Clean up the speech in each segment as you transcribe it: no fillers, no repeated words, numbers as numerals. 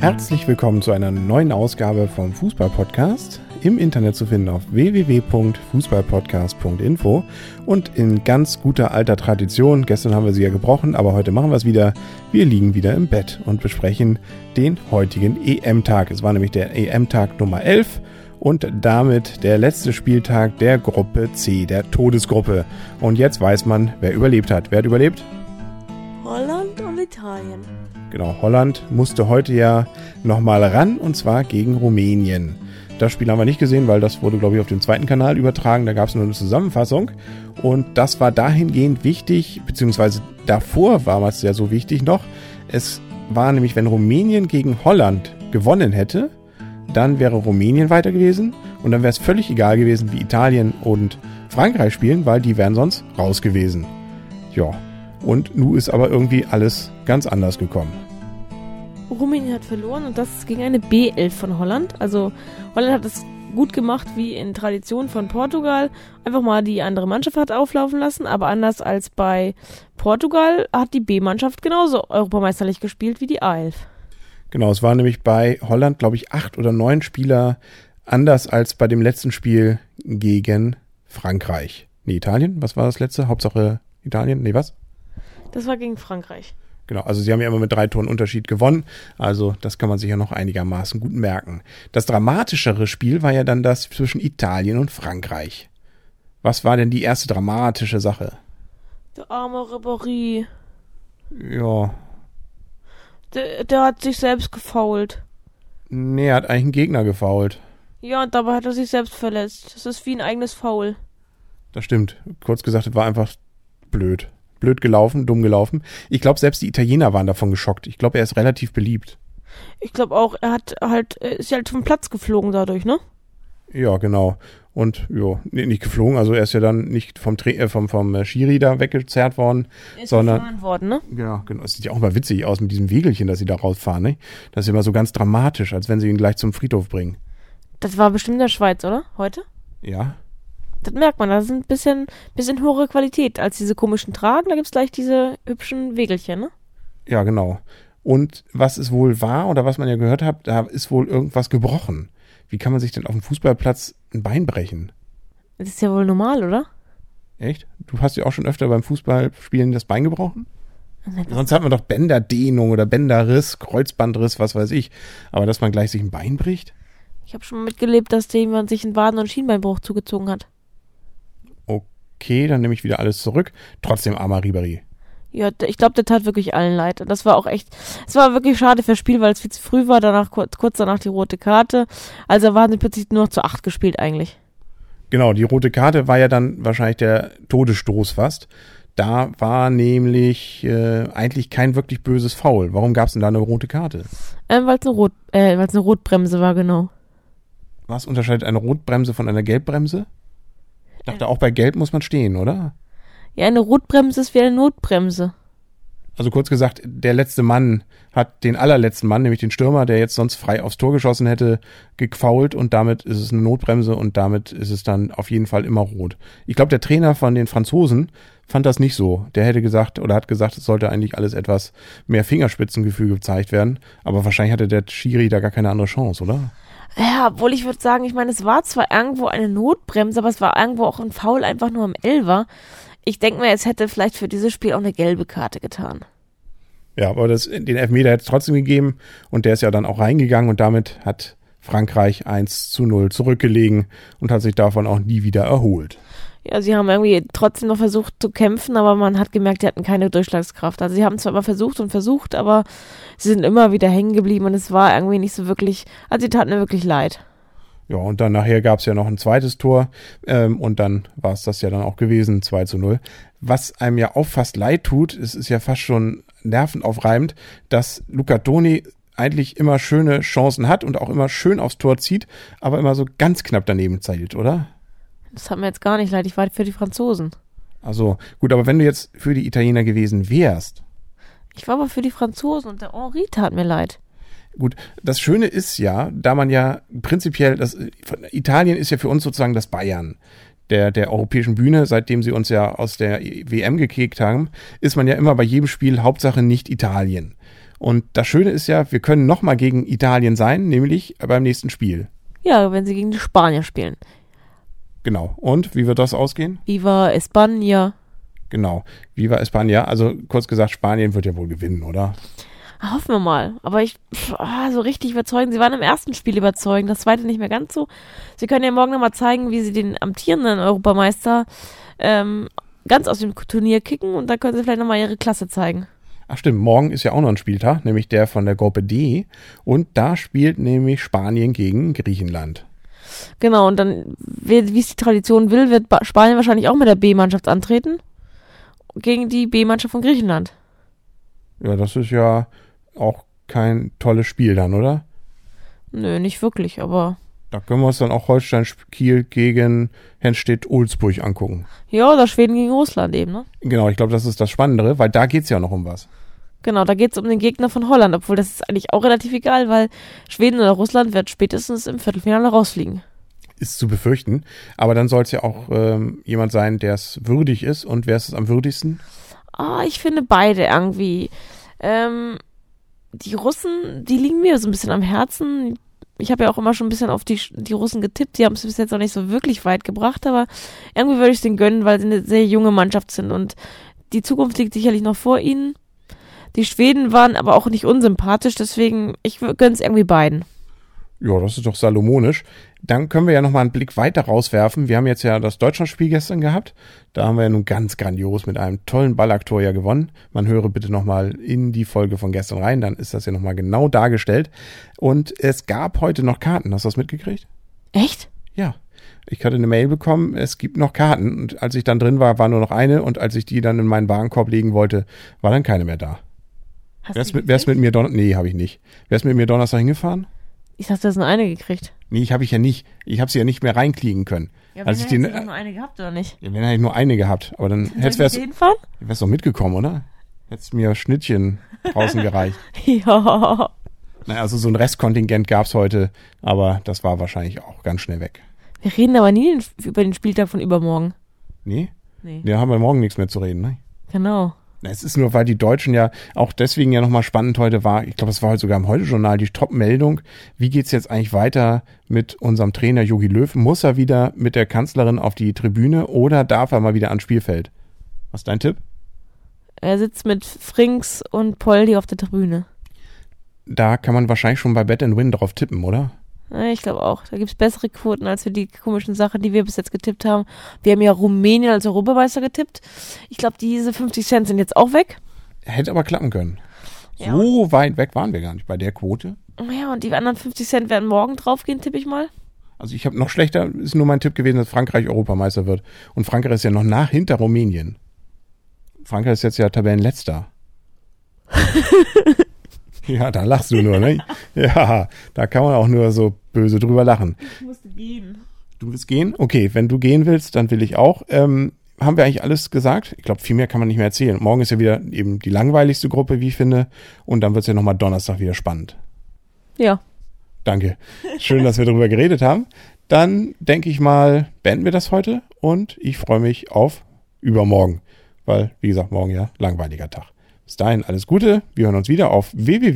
Herzlich willkommen zu einer neuen Ausgabe vom Fußball-Podcast. Im Internet zu finden auf www.fußballpodcast.info und in ganz guter alter Tradition, gestern haben wir sie ja gebrochen, aber heute machen wir es wieder. Wir liegen wieder im Bett und besprechen den heutigen EM-Tag. Es war nämlich der EM-Tag Nummer 11 und damit der letzte Spieltag der Gruppe C, der Todesgruppe. Und jetzt weiß man, wer überlebt hat. Wer hat überlebt? Holland und Italien. Genau, Holland musste heute ja nochmal ran, und zwar gegen Rumänien. Das Spiel haben wir nicht gesehen, weil das wurde, glaube ich, auf dem zweiten Kanal übertragen. Da gab es nur eine Zusammenfassung. Und das war dahingehend wichtig, beziehungsweise davor war es ja so wichtig noch. Es war nämlich, wenn Rumänien gegen Holland gewonnen hätte, dann wäre Rumänien weiter gewesen. Und dann wäre es völlig egal gewesen, wie Italien und Frankreich spielen, weil die wären sonst raus gewesen. Ja, und nun ist aber irgendwie alles ganz anders gekommen. Rumänien hat verloren und das gegen eine B11 von Holland. Also Holland hat es gut gemacht wie in Tradition von Portugal. Einfach mal die andere Mannschaft hat auflaufen lassen, aber anders als bei Portugal hat die B-Mannschaft genauso europameisterlich gespielt wie die A11. Genau, es waren nämlich bei Holland, glaube ich, 8 oder 9 Spieler anders als bei dem letzten Spiel gegen Frankreich. Nee, Italien? Was war das letzte? Hauptsache Italien? Nee, was? Das war gegen Frankreich. Genau, also sie haben ja immer mit 3 Toren Unterschied gewonnen, also das kann man sich ja noch einigermaßen gut merken. Das dramatischere Spiel war ja dann das zwischen Italien und Frankreich. Was war denn die erste dramatische Sache? Der arme Ribéry. Ja. Der hat sich selbst gefoult. Nee, er hat eigentlich einen Gegner gefoult. Ja, und dabei hat er sich selbst verletzt. Das ist wie ein eigenes Foul. Das stimmt. Kurz gesagt, es war einfach blöd. Blöd gelaufen, dumm gelaufen. Ich glaube, selbst die Italiener waren davon geschockt. Ich glaube, er ist relativ beliebt. Ich glaube auch, ist ja halt vom Platz geflogen dadurch, ne? Ja, genau. Und, ja, nicht geflogen, also er ist ja dann nicht vom Schiri da weggezerrt worden, Er ist sondern gefahren worden, ne? Ja, genau. Es sieht ja auch mal witzig aus mit diesem Wegelchen, das sie da rausfahren, ne? Das ist immer so ganz dramatisch, als wenn sie ihn gleich zum Friedhof bringen. Das war bestimmt in der Schweiz, oder? Heute? Ja. Das merkt man, das ist ein bisschen höhere Qualität als diese komischen Tragen. Da gibt's gleich diese hübschen Wegelchen, ne? Ja, genau. Und was es wohl war, oder was man ja gehört hat, da ist wohl irgendwas gebrochen. Wie kann man sich denn auf dem Fußballplatz ein Bein brechen? Das ist ja wohl normal, oder? Echt? Du hast ja auch schon öfter beim Fußballspielen das Bein gebrochen? Sonst hat man doch Bänderdehnung oder Bänderriss, Kreuzbandriss, was weiß ich. Aber dass man gleich sich ein Bein bricht? Ich habe schon mal mitgelebt, dass jemand sich einen Waden- und Schienbeinbruch zugezogen hat. Okay, dann nehme ich wieder alles zurück. Trotzdem armer Ribéry. Ja, ich glaube, der tat wirklich allen leid. Und das war auch echt, es war wirklich schade fürs Spiel, weil es viel zu früh war, danach kurz danach die rote Karte. Also waren sie plötzlich nur noch zu 8 gespielt eigentlich. Genau, die rote Karte war ja dann wahrscheinlich der Todesstoß fast. Da war nämlich eigentlich kein wirklich böses Foul. Warum gab es denn da eine rote Karte? Weil es eine Rotbremse war, genau. Was unterscheidet eine Rotbremse von einer Gelbbremse? Ich dachte, auch bei Gelb muss man stehen, oder? Ja, eine Rotbremse ist wie eine Notbremse. Also kurz gesagt, der letzte Mann hat den allerletzten Mann, nämlich den Stürmer, der jetzt sonst frei aufs Tor geschossen hätte, gefoult, und damit ist es eine Notbremse und damit ist es dann auf jeden Fall immer rot. Ich glaube, der Trainer von den Franzosen fand das nicht so. Der hätte gesagt oder hat gesagt, es sollte eigentlich alles etwas mehr Fingerspitzengefühl gezeigt werden, aber wahrscheinlich hatte der Schiri da gar keine andere Chance, oder? Ja, obwohl ich würde sagen, ich meine, es war zwar irgendwo eine Notbremse, aber es war irgendwo auch ein Foul einfach nur am Elfer. Ich denke mir, es hätte vielleicht für dieses Spiel auch eine gelbe Karte getan. Ja, aber den Elfmeter hätte es trotzdem gegeben und der ist ja dann auch reingegangen und damit hat Frankreich 1:0 zurückgelegen und hat sich davon auch nie wieder erholt. Ja, sie haben irgendwie trotzdem noch versucht zu kämpfen, aber man hat gemerkt, die hatten keine Durchschlagskraft. Also sie haben zwar immer versucht, aber sie sind immer wieder hängen geblieben und es war irgendwie nicht so wirklich, also sie taten mir wirklich leid. Ja, und dann nachher gab es ja noch ein zweites Tor und dann war es das ja dann auch gewesen, 2:0. Was einem ja auch fast leid tut, es ist ja fast schon nervenaufreibend, dass Luca Toni eigentlich immer schöne Chancen hat und auch immer schön aufs Tor zieht, aber immer so ganz knapp daneben zielt, oder? Das hat mir jetzt gar nicht leid, ich war für die Franzosen. Also gut, aber wenn du jetzt für die Italiener gewesen wärst. Ich war aber für die Franzosen und der Henri tat mir leid. Gut, das Schöne ist ja, da man ja prinzipiell, Italien ist ja für uns sozusagen das Bayern der europäischen Bühne, seitdem sie uns ja aus der WM gekickt haben, ist man ja immer bei jedem Spiel Hauptsache nicht Italien. Und das Schöne ist ja, wir können nochmal gegen Italien sein, nämlich beim nächsten Spiel. Ja, wenn sie gegen die Spanier spielen. Genau. Und wie wird das ausgehen? Viva España. Genau. Viva España. Also kurz gesagt, Spanien wird ja wohl gewinnen, oder? Hoffen wir mal. Aber so richtig überzeugen. Sie waren im ersten Spiel überzeugend, das zweite nicht mehr ganz so. Sie können ja morgen nochmal zeigen, wie sie den amtierenden Europameister ganz aus dem Turnier kicken und dann können sie vielleicht nochmal ihre Klasse zeigen. Ach stimmt, morgen ist ja auch noch ein Spieltag, nämlich der von der Gruppe D. Und da spielt nämlich Spanien gegen Griechenland. Genau, und dann, wie es die Tradition will, wird Spanien wahrscheinlich auch mit der B-Mannschaft antreten. Gegen die B-Mannschaft von Griechenland. Ja, das ist ja auch kein tolles Spiel dann, oder? Nö, nicht wirklich, aber... Da können wir uns dann auch Holstein-Kiel gegen Henstedt-Ulzburg angucken. Ja, oder Schweden gegen Russland eben, ne? Genau, ich glaube, das ist das Spannendere, weil da geht's ja noch um was. Genau, da geht's um den Gegner von Holland, obwohl das ist eigentlich auch relativ egal, weil Schweden oder Russland wird spätestens im Viertelfinale rausfliegen. Ist zu befürchten, aber dann soll es ja auch jemand sein, der es würdig ist. Und wer ist es am würdigsten? Ich finde beide irgendwie. Die Russen, die liegen mir so ein bisschen am Herzen. Ich habe ja auch immer schon ein bisschen auf die Russen getippt. Die haben es bis jetzt auch nicht so wirklich weit gebracht, aber irgendwie würde ich es denen gönnen, weil sie eine sehr junge Mannschaft sind und die Zukunft liegt sicherlich noch vor ihnen. Die Schweden waren aber auch nicht unsympathisch, deswegen ich gönne es irgendwie beiden. Ja, das ist doch salomonisch. Dann können wir ja nochmal einen Blick weiter rauswerfen. Wir haben jetzt ja das Deutschlandspiel gestern gehabt. Da haben wir ja nun ganz grandios mit einem tollen Ballack-Tor ja gewonnen. Man höre bitte nochmal in die Folge von gestern rein, dann ist das ja nochmal genau dargestellt. Und es gab heute noch Karten. Hast du das mitgekriegt? Echt? Ja. Ich hatte eine Mail bekommen, es gibt noch Karten. Und als ich dann drin war, war nur noch eine. Und als ich die dann in meinen Warenkorb legen wollte, war dann keine mehr da. Wär's mit mir Nee, habe ich nicht. Wär's mit mir Donnerstag hingefahren? Ich dachte, du hast nur eine gekriegt. Nee, habe ich ja nicht. Ich habe sie ja nicht mehr reinkliegen können. Ja, aber hättest du doch nur eine gehabt, oder nicht? Ja, wenn hätte ich nur eine gehabt. Aber dann wärst doch mitgekommen, oder? Hättest mir Schnittchen draußen gereicht. Ja. Naja, also so ein Restkontingent gab's heute, aber das war wahrscheinlich auch ganz schnell weg. Wir reden aber nie über den Spieltag von übermorgen. Nee? Da haben wir morgen nichts mehr zu reden, ne? Genau. Es ist nur, weil die Deutschen ja auch deswegen ja nochmal spannend heute war, ich glaube, es war heute sogar im Heute-Journal die Top-Meldung, wie geht's jetzt eigentlich weiter mit unserem Trainer Jogi Löw? Muss er wieder mit der Kanzlerin auf die Tribüne oder darf er mal wieder ans Spielfeld? Was ist dein Tipp? Er sitzt mit Frings und Poldi auf der Tribüne. Da kann man wahrscheinlich schon bei Bet & Win drauf tippen, oder? Ich glaube auch. Da gibt's bessere Quoten als für die komischen Sachen, die wir bis jetzt getippt haben. Wir haben ja Rumänien als Europameister getippt. Ich glaube, diese 50 Cent sind jetzt auch weg. Hätte aber klappen können. Ja. So weit weg waren wir gar nicht bei der Quote. Ja, und die anderen 50 Cent werden morgen draufgehen, tippe ich mal. Also ich habe noch schlechter, ist nur mein Tipp gewesen, dass Frankreich Europameister wird. Und Frankreich ist ja noch hinter Rumänien. Frankreich ist jetzt ja Tabellenletzter. Ja, da lachst du nur, ne? Ja, da kann man auch nur so böse drüber lachen. Ich musste gehen. Du willst gehen? Okay, wenn du gehen willst, dann will ich auch. Haben wir eigentlich alles gesagt? Ich glaube, viel mehr kann man nicht mehr erzählen. Morgen ist ja wieder eben die langweiligste Gruppe, wie ich finde. Und dann wird es ja nochmal Donnerstag wieder spannend. Ja. Danke. Schön, dass wir darüber geredet haben. Dann denke ich mal, beenden wir das heute. Und ich freue mich auf übermorgen. Weil, wie gesagt, morgen ja langweiliger Tag. Bis dahin alles Gute. Wir hören uns wieder auf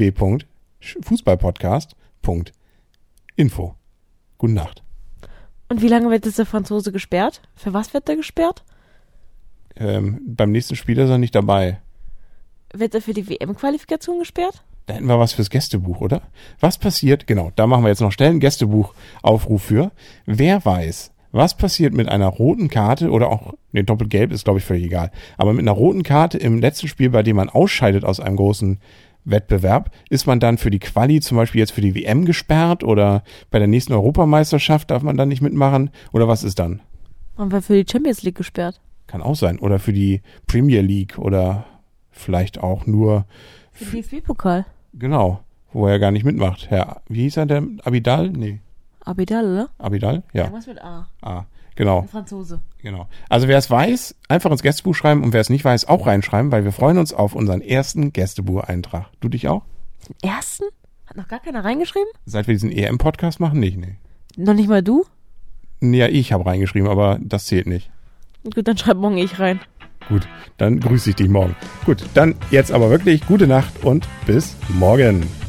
www.fußballpodcast.info. Gute Nacht. Und wie lange wird jetzt der Franzose gesperrt? Für was wird der gesperrt? Beim nächsten Spiel ist er nicht dabei. Wird er für die WM-Qualifikation gesperrt? Da hätten wir was fürs Gästebuch, oder? Was passiert, genau, da machen wir jetzt noch schnell einen Gästebuchaufruf für. Wer weiß, was passiert mit einer roten Karte oder auch, ne, doppelt-gelb ist, glaube ich, völlig egal. Aber mit einer roten Karte im letzten Spiel, bei dem man ausscheidet aus einem großen Wettbewerb, ist man dann für die Quali zum Beispiel jetzt für die WM gesperrt oder bei der nächsten Europameisterschaft darf man dann nicht mitmachen oder was ist dann? Man wird für die Champions League gesperrt. Kann auch sein. Oder für die Premier League oder vielleicht auch nur für den DFB-Pokal. Genau, wo er gar nicht mitmacht. Herr, wie hieß er, der Abidal? Nee. Abidal, oder? Abidal, ja. Irgendwas mit A. A, genau. Ein Franzose. Genau. Also wer es weiß, einfach ins Gästebuch schreiben und wer es nicht weiß, auch reinschreiben, weil wir freuen uns auf unseren ersten Gästebucheintrag. Du dich auch? Den ersten? Hat noch gar keiner reingeschrieben? Seit wir diesen EM-Podcast machen, nicht, nee. Noch nicht mal du? Ja, ich habe reingeschrieben, aber das zählt nicht. Gut, dann schreib morgen ich rein. Gut, dann grüße ich dich morgen. Gut, dann jetzt aber wirklich gute Nacht und bis morgen.